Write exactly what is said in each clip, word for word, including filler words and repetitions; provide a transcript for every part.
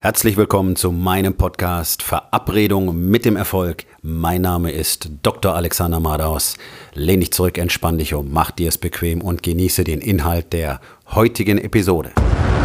Herzlich willkommen zu meinem Podcast Verabredung mit dem Erfolg. Mein Name ist Doktor Alexander Madaus. Lehn dich zurück, entspann dich um, mach dir es bequem und genieße den Inhalt der heutigen Episode.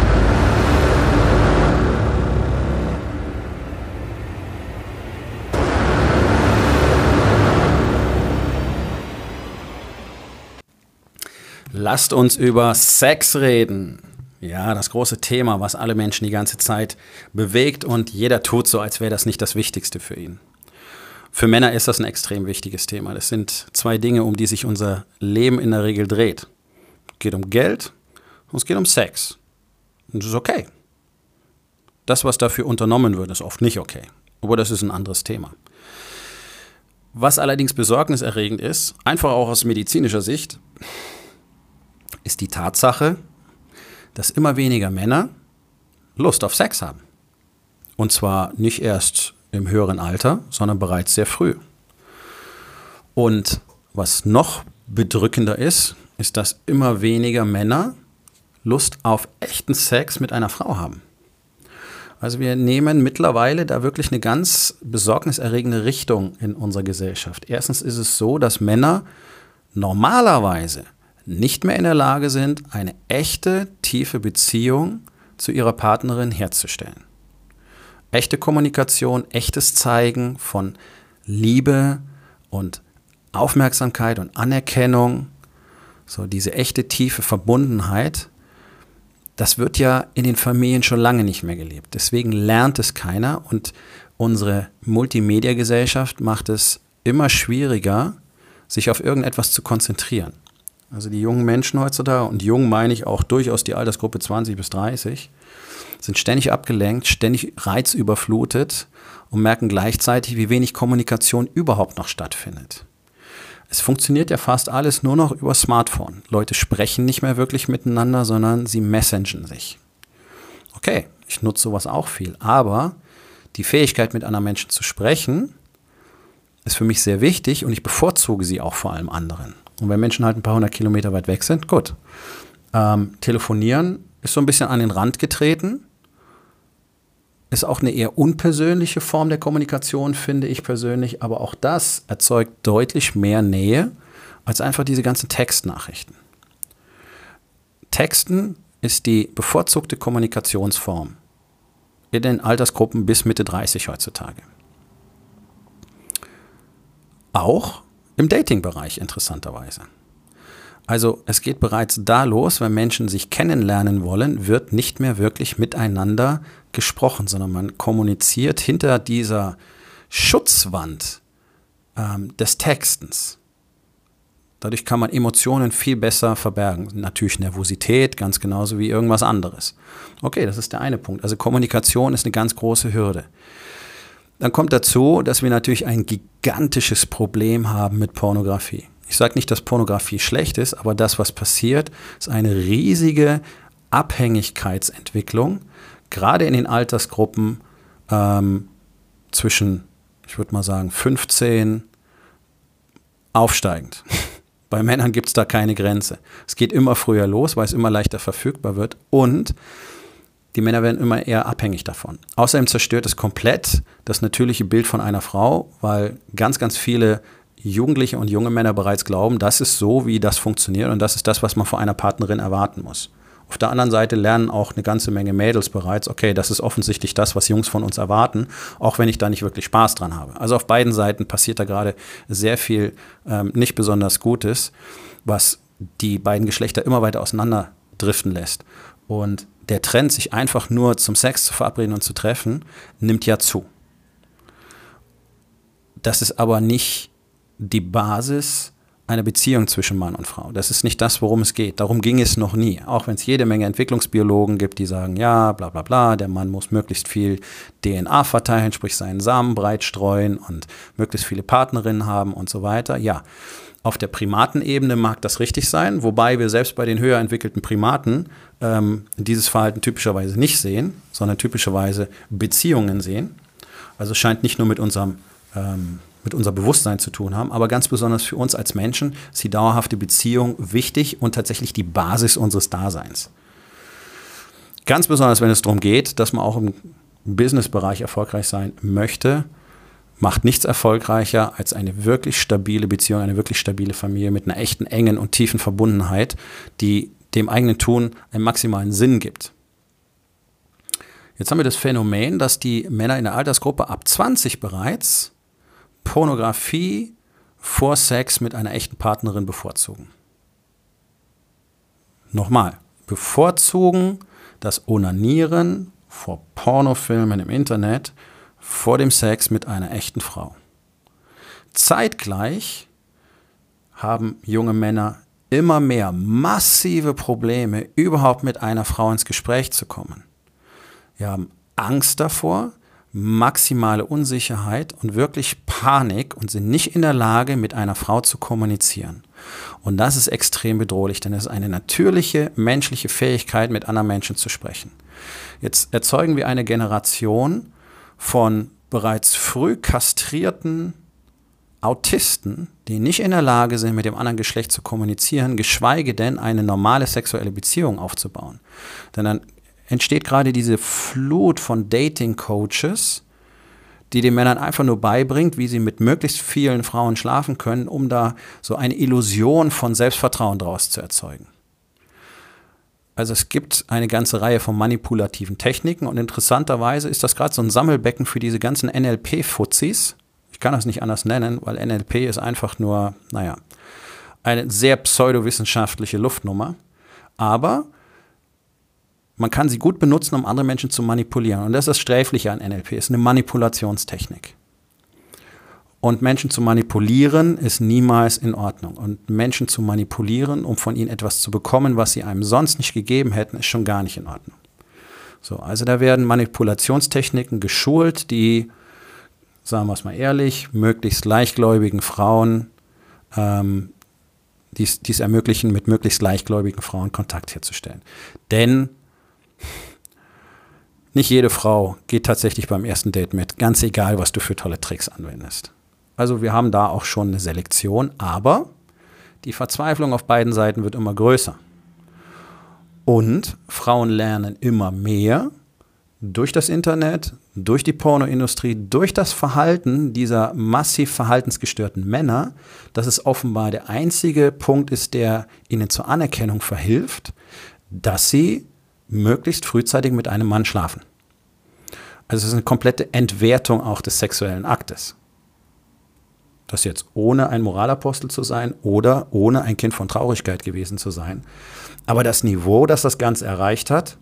Lasst uns über Sex reden. Ja, das große Thema, was alle Menschen die ganze Zeit bewegt und jeder tut so, als wäre das nicht das Wichtigste für ihn. Für Männer ist das ein extrem wichtiges Thema. Das sind zwei Dinge, um die sich unser Leben in der Regel dreht. Es geht um Geld und es geht um Sex. Und das ist okay. Das, was dafür unternommen wird, ist oft nicht okay. Aber das ist ein anderes Thema. Was allerdings besorgniserregend ist, einfach auch aus medizinischer Sicht, ist die Tatsache, dass immer weniger Männer Lust auf Sex haben. Und zwar nicht erst im höheren Alter, sondern bereits sehr früh. Und was noch bedrückender ist, ist, dass immer weniger Männer Lust auf echten Sex mit einer Frau haben. Also wir nehmen mittlerweile da wirklich eine ganz besorgniserregende Richtung in unserer Gesellschaft. Erstens ist es so, dass Männer normalerweise nicht mehr in der Lage sind, eine echte, tiefe Beziehung zu ihrer Partnerin herzustellen. Echte Kommunikation, echtes Zeigen von Liebe und Aufmerksamkeit und Anerkennung, so diese echte, tiefe Verbundenheit, das wird ja in den Familien schon lange nicht mehr gelebt. Deswegen lernt es keiner und unsere Multimedia-Gesellschaft macht es immer schwieriger, sich auf irgendetwas zu konzentrieren. Also die jungen Menschen heutzutage, und jung meine ich auch durchaus die Altersgruppe zwanzig bis dreißig, sind ständig abgelenkt, ständig reizüberflutet und merken gleichzeitig, wie wenig Kommunikation überhaupt noch stattfindet. Es funktioniert ja fast alles nur noch über Smartphone. Leute sprechen nicht mehr wirklich miteinander, sondern sie messengen sich. Okay, ich nutze sowas auch viel, aber die Fähigkeit, mit anderen Menschen zu sprechen, ist für mich sehr wichtig und ich bevorzuge sie auch vor allem anderen. Und wenn Menschen halt ein paar hundert Kilometer weit weg sind, gut. Ähm, telefonieren ist so ein bisschen an den Rand getreten. Ist auch eine eher unpersönliche Form der Kommunikation, finde ich persönlich. Aber auch das erzeugt deutlich mehr Nähe als einfach diese ganzen Textnachrichten. Texten ist die bevorzugte Kommunikationsform in den Altersgruppen bis Mitte dreißig heutzutage. Auch im Dating-Bereich interessanterweise. Also es geht bereits da los, wenn Menschen sich kennenlernen wollen, wird nicht mehr wirklich miteinander gesprochen, sondern man kommuniziert hinter dieser Schutzwand ähm, des Textens. Dadurch kann man Emotionen viel besser verbergen. Natürlich Nervosität, ganz genauso wie irgendwas anderes. Okay, das ist der eine Punkt. Also Kommunikation ist eine ganz große Hürde. Dann kommt dazu, dass wir natürlich ein gigantisches Problem haben mit Pornografie. Ich sage nicht, dass Pornografie schlecht ist, aber das, was passiert, ist eine riesige Abhängigkeitsentwicklung, gerade in den Altersgruppen ähm, zwischen, ich würde mal sagen, fünfzehn aufsteigend. Bei Männern gibt es da keine Grenze. Es geht immer früher los, weil es immer leichter verfügbar wird und die Männer werden immer eher abhängig davon. Außerdem zerstört es komplett das natürliche Bild von einer Frau, weil ganz, ganz viele Jugendliche und junge Männer bereits glauben, das ist so, wie das funktioniert und das ist das, was man von einer Partnerin erwarten muss. Auf der anderen Seite lernen auch eine ganze Menge Mädels bereits, okay, das ist offensichtlich das, was Jungs von uns erwarten, auch wenn ich da nicht wirklich Spaß dran habe. Also auf beiden Seiten passiert da gerade sehr viel ähm, nicht besonders Gutes, was die beiden Geschlechter immer weiter auseinanderdriften lässt. Und der Trend, sich einfach nur zum Sex zu verabreden und zu treffen, nimmt ja zu. Das ist aber nicht die Basis einer Beziehung zwischen Mann und Frau. Das ist nicht das, worum es geht. Darum ging es noch nie. Auch wenn es jede Menge Entwicklungsbiologen gibt, die sagen, ja, bla bla bla, der Mann muss möglichst viel D N A verteilen, sprich seinen Samen breit streuen und möglichst viele Partnerinnen haben und so weiter. Ja, auf der Primatenebene mag das richtig sein, wobei wir selbst bei den höher entwickelten Primaten ähm, dieses Verhalten typischerweise nicht sehen, sondern typischerweise Beziehungen sehen. Also es scheint nicht nur mit unserem ähm, mit unser Bewusstsein zu tun haben, aber ganz besonders für uns als Menschen ist die dauerhafte Beziehung wichtig und tatsächlich die Basis unseres Daseins. Ganz besonders, wenn es darum geht, dass man auch im Businessbereich erfolgreich sein möchte, macht nichts erfolgreicher als eine wirklich stabile Beziehung, eine wirklich stabile Familie mit einer echten, engen und tiefen Verbundenheit, die dem eigenen Tun einen maximalen Sinn gibt. Jetzt haben wir das Phänomen, dass die Männer in der Altersgruppe ab zwanzig bereits Pornografie vor Sex mit einer echten Partnerin bevorzugen. Nochmal, bevorzugen das Onanieren vor Pornofilmen im Internet vor dem Sex mit einer echten Frau. Zeitgleich haben junge Männer immer mehr massive Probleme, überhaupt mit einer Frau ins Gespräch zu kommen. Wir haben Angst davor, maximale Unsicherheit und wirklich Panik und sind nicht in der Lage, mit einer Frau zu kommunizieren. Und das ist extrem bedrohlich, denn es ist eine natürliche menschliche Fähigkeit, mit anderen Menschen zu sprechen. Jetzt erzeugen wir eine Generation von bereits früh kastrierten Autisten, die nicht in der Lage sind, mit dem anderen Geschlecht zu kommunizieren, geschweige denn eine normale sexuelle Beziehung aufzubauen. Denn dann entsteht gerade diese Flut von Dating-Coaches, die den Männern einfach nur beibringt, wie sie mit möglichst vielen Frauen schlafen können, um da so eine Illusion von Selbstvertrauen draus zu erzeugen. Also es gibt eine ganze Reihe von manipulativen Techniken und interessanterweise ist das gerade so ein Sammelbecken für diese ganzen N L P-Fuzis. Ich kann das nicht anders nennen, weil N L P ist einfach nur, naja, eine sehr pseudowissenschaftliche Luftnummer. Aber man kann sie gut benutzen, um andere Menschen zu manipulieren. Und das ist das Sträfliche an N L P, ist eine Manipulationstechnik. Und Menschen zu manipulieren ist niemals in Ordnung. Und Menschen zu manipulieren, um von ihnen etwas zu bekommen, was sie einem sonst nicht gegeben hätten, ist schon gar nicht in Ordnung. So, also da werden Manipulationstechniken geschult, die, sagen wir es mal ehrlich, möglichst leichtgläubigen Frauen, ähm, dies, dies ermöglichen, mit möglichst leichtgläubigen Frauen Kontakt herzustellen. Denn nicht jede Frau geht tatsächlich beim ersten Date mit, ganz egal, was du für tolle Tricks anwendest. Also wir haben da auch schon eine Selektion, aber die Verzweiflung auf beiden Seiten wird immer größer. Und Frauen lernen immer mehr durch das Internet, durch die Pornoindustrie, durch das Verhalten dieser massiv verhaltensgestörten Männer, dass es offenbar der einzige Punkt ist, der ihnen zur Anerkennung verhilft, dass sie möglichst frühzeitig mit einem Mann schlafen. Also es ist eine komplette Entwertung auch des sexuellen Aktes. Das jetzt ohne ein Moralapostel zu sein oder ohne ein Kind von Traurigkeit gewesen zu sein. Aber das Niveau, das das Ganze erreicht hat,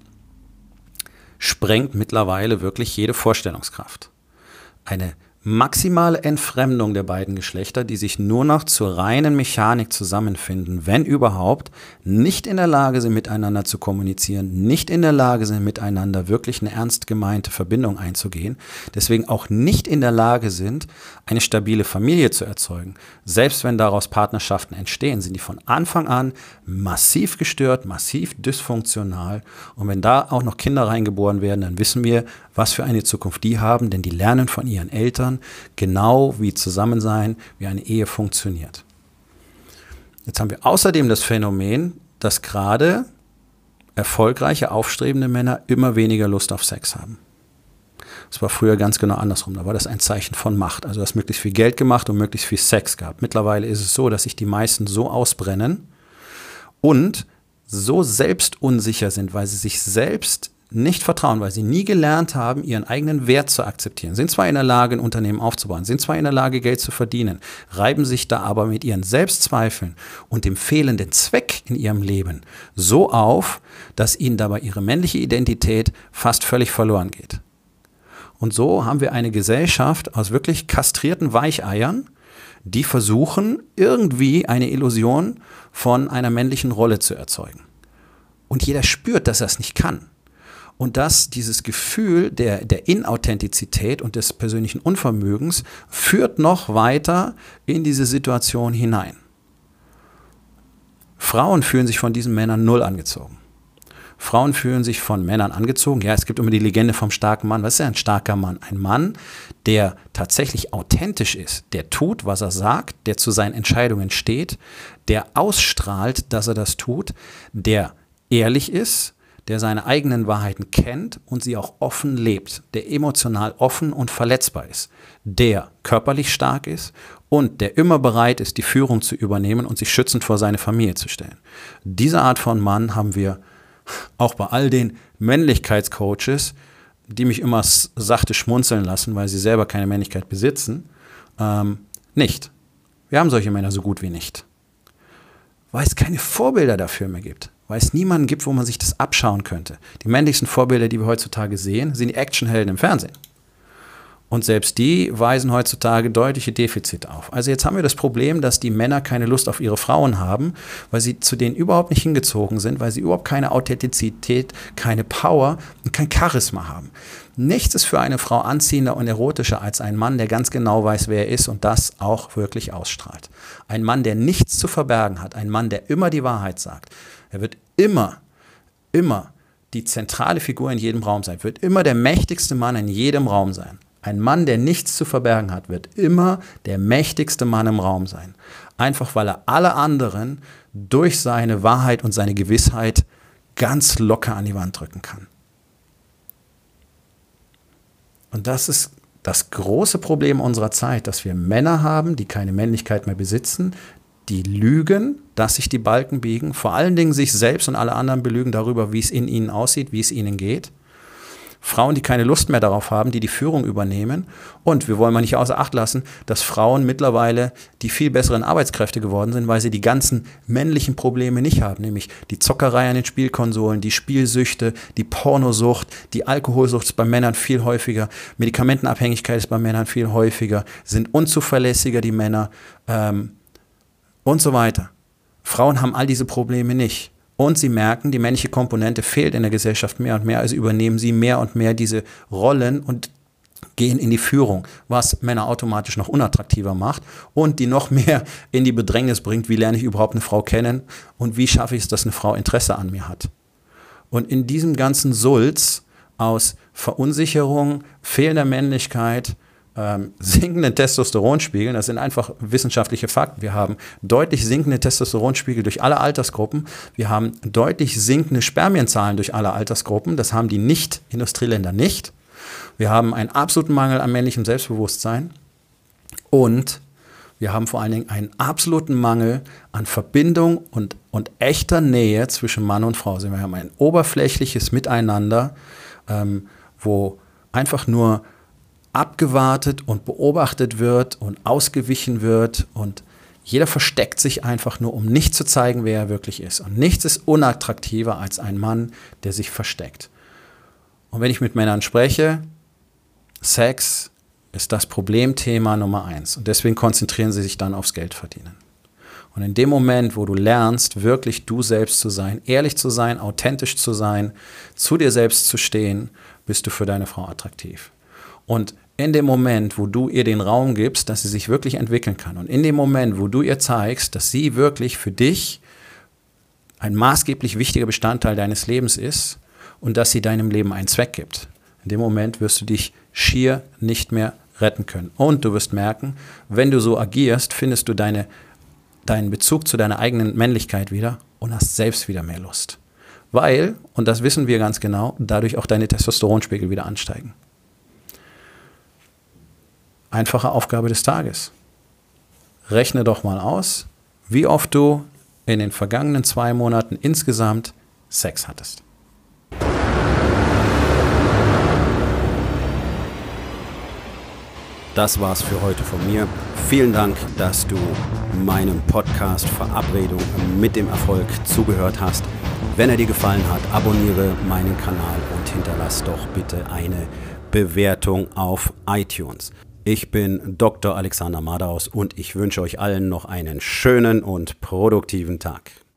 sprengt mittlerweile wirklich jede Vorstellungskraft. Eine maximale Entfremdung der beiden Geschlechter, die sich nur noch zur reinen Mechanik zusammenfinden, wenn überhaupt, nicht in der Lage sind, miteinander zu kommunizieren, nicht in der Lage sind, miteinander wirklich eine ernst gemeinte Verbindung einzugehen, deswegen auch nicht in der Lage sind, eine stabile Familie zu erzeugen. Selbst wenn daraus Partnerschaften entstehen, sind die von Anfang an massiv gestört, massiv dysfunktional. Und wenn da auch noch Kinder reingeboren werden, dann wissen wir, was für eine Zukunft die haben, denn die lernen von ihren Eltern genau, wie Zusammensein, wie eine Ehe funktioniert. Jetzt haben wir außerdem das Phänomen, dass gerade erfolgreiche, aufstrebende Männer immer weniger Lust auf Sex haben. Das war früher ganz genau andersrum. Da war das ein Zeichen von Macht. Also du hast möglichst viel Geld gemacht und möglichst viel Sex gehabt. Mittlerweile ist es so, dass sich die meisten so ausbrennen und so selbstunsicher sind, weil sie sich selbst nicht vertrauen, weil sie nie gelernt haben, ihren eigenen Wert zu akzeptieren. Sind zwar in der Lage, ein Unternehmen aufzubauen, sind zwar in der Lage, Geld zu verdienen, reiben sich da aber mit ihren Selbstzweifeln und dem fehlenden Zweck in ihrem Leben so auf, dass ihnen dabei ihre männliche Identität fast völlig verloren geht. Und so haben wir eine Gesellschaft aus wirklich kastrierten Weicheiern, die versuchen, irgendwie eine Illusion von einer männlichen Rolle zu erzeugen. Und jeder spürt, dass er es nicht kann. Und dass dieses Gefühl der, der Inauthentizität und des persönlichen Unvermögens führt noch weiter in diese Situation hinein. Frauen fühlen sich von diesen Männern null angezogen. Frauen fühlen sich von Männern angezogen. Ja, es gibt immer die Legende vom starken Mann. Was ist ja ein starker Mann? Ein Mann, der tatsächlich authentisch ist, der tut, was er sagt, der zu seinen Entscheidungen steht, der ausstrahlt, dass er das tut, der ehrlich ist, der seine eigenen Wahrheiten kennt und sie auch offen lebt, der emotional offen und verletzbar ist, der körperlich stark ist und der immer bereit ist, die Führung zu übernehmen und sich schützend vor seine Familie zu stellen. Diese Art von Mann haben wir auch bei all den Männlichkeitscoaches, die mich immer sachte schmunzeln lassen, weil sie selber keine Männlichkeit besitzen, ähm, nicht. Wir haben solche Männer so gut wie nicht. Weil es keine Vorbilder dafür mehr gibt. Weil es niemanden gibt, wo man sich das abschauen könnte. Die männlichsten Vorbilder, die wir heutzutage sehen, sind die Actionhelden im Fernsehen. Und selbst die weisen heutzutage deutliche Defizite auf. Also jetzt haben wir das Problem, dass die Männer keine Lust auf ihre Frauen haben, weil sie zu denen überhaupt nicht hingezogen sind, weil sie überhaupt keine Authentizität, keine Power und kein Charisma haben. Nichts ist für eine Frau anziehender und erotischer als ein Mann, der ganz genau weiß, wer er ist und das auch wirklich ausstrahlt. Ein Mann, der nichts zu verbergen hat, ein Mann, der immer die Wahrheit sagt. Er wird immer, immer die zentrale Figur in jedem Raum sein, wird immer der mächtigste Mann in jedem Raum sein. Ein Mann, der nichts zu verbergen hat, wird immer der mächtigste Mann im Raum sein. Einfach weil er alle anderen durch seine Wahrheit und seine Gewissheit ganz locker an die Wand drücken kann. Und das ist das große Problem unserer Zeit, dass wir Männer haben, die keine Männlichkeit mehr besitzen, die lügen, dass sich die Balken biegen, vor allen Dingen sich selbst und alle anderen belügen darüber, wie es in ihnen aussieht, wie es ihnen geht. Frauen, die keine Lust mehr darauf haben, die die Führung übernehmen. Und wir wollen mal nicht außer Acht lassen, dass Frauen mittlerweile die viel besseren Arbeitskräfte geworden sind, weil sie die ganzen männlichen Probleme nicht haben, nämlich die Zockerei an den Spielkonsolen, die Spielsüchte, die Pornosucht, die Alkoholsucht ist bei Männern viel häufiger, Medikamentenabhängigkeit ist bei Männern viel häufiger, sind unzuverlässiger die Männer ähm, und so weiter. Frauen haben all diese Probleme nicht. Und sie merken, die männliche Komponente fehlt in der Gesellschaft mehr und mehr, also übernehmen sie mehr und mehr diese Rollen und gehen in die Führung, was Männer automatisch noch unattraktiver macht und die noch mehr in die Bedrängnis bringt, wie lerne ich überhaupt eine Frau kennen und wie schaffe ich es, dass eine Frau Interesse an mir hat. Und in diesem ganzen Sulz aus Verunsicherung, fehlender Männlichkeit, Ähm, sinkenden Testosteronspiegel, das sind einfach wissenschaftliche Fakten. Wir haben deutlich sinkende Testosteronspiegel durch alle Altersgruppen. Wir haben deutlich sinkende Spermienzahlen durch alle Altersgruppen. Das haben die Nicht-Industrieländer nicht. Wir haben einen absoluten Mangel an männlichem Selbstbewusstsein. Und wir haben vor allen Dingen einen absoluten Mangel an Verbindung und, und echter Nähe zwischen Mann und Frau. Wir haben ein oberflächliches Miteinander, ähm, wo einfach nur abgewartet und beobachtet wird und ausgewichen wird und jeder versteckt sich einfach nur, um nicht zu zeigen, wer er wirklich ist. Und nichts ist unattraktiver als ein Mann, der sich versteckt. Und wenn ich mit Männern spreche, Sex ist das Problemthema Nummer eins. Und deswegen konzentrieren sie sich dann aufs Geldverdienen. Und in dem Moment, wo du lernst, wirklich du selbst zu sein, ehrlich zu sein, authentisch zu sein, zu dir selbst zu stehen, bist du für deine Frau attraktiv. Und in dem Moment, wo du ihr den Raum gibst, dass sie sich wirklich entwickeln kann und in dem Moment, wo du ihr zeigst, dass sie wirklich für dich ein maßgeblich wichtiger Bestandteil deines Lebens ist und dass sie deinem Leben einen Zweck gibt, in dem Moment wirst du dich schier nicht mehr retten können. Und du wirst merken, wenn du so agierst, findest du deine, deinen Bezug zu deiner eigenen Männlichkeit wieder und hast selbst wieder mehr Lust. Weil, und das wissen wir ganz genau, dadurch auch deine Testosteronspiegel wieder ansteigen. Einfache Aufgabe des Tages. Rechne doch mal aus, wie oft du in den vergangenen zwei Monaten insgesamt Sex hattest. Das war's für heute von mir. Vielen Dank, dass du meinem Podcast Verabredung mit dem Erfolg zugehört hast. Wenn er dir gefallen hat, abonniere meinen Kanal und hinterlass doch bitte eine Bewertung auf iTunes. Ich bin Doktor Alexander Madaus und ich wünsche euch allen noch einen schönen und produktiven Tag.